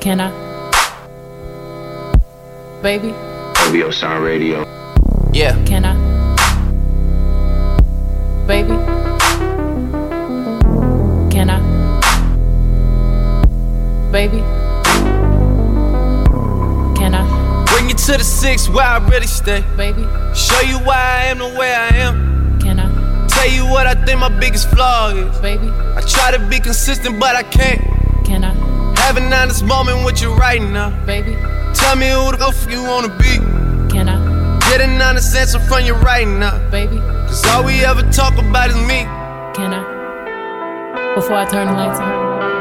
Can I? Baby? OVO Sound Radio. Yeah. Can I? Baby? Can I? Baby? Can I? Bring you to the 6 where I really stay. Baby? Show you why I am the way I am. Can I? Tell you what I think my biggest flaw is. Baby? I try to be consistent, but I can't. Can I? Have an honest moment with you right now. Baby? Tell me who the f you wanna be. Can I? Get an honest answer from you right now. Baby? Cause all we ever talk about is me. Can I? Before I turn the lights on.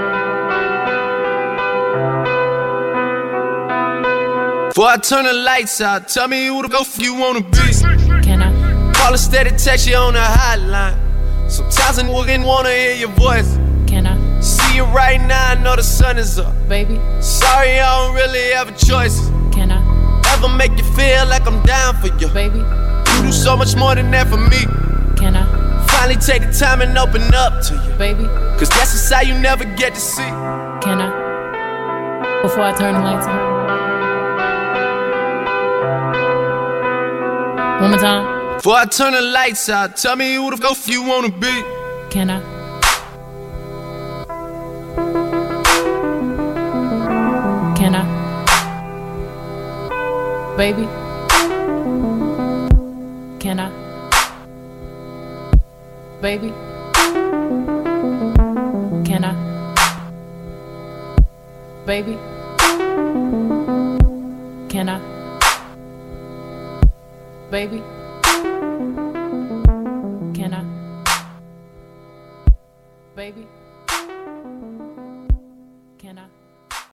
Before I turn the lights out, tell me who the f you wanna be. Can I? Call a steady, text you on the hotline. Sometimes I wouldn't wanna hear your voice. Can I? See you right now, I know the sun is up. Baby? Sorry, I don't really have a choice. Can I? Ever make you feel like I'm down for you? Baby? You do so much more than that for me. Can I? Finally take the time and open up to you. Baby? Cause that's a side you never get to see. Can I? Before I turn the lights on. One more time. Before I turn the lights out, tell me who the f you wanna be. Can I? Can I? Baby? Can I? Baby? Can I? Baby? Can I? Baby? Can I? Baby?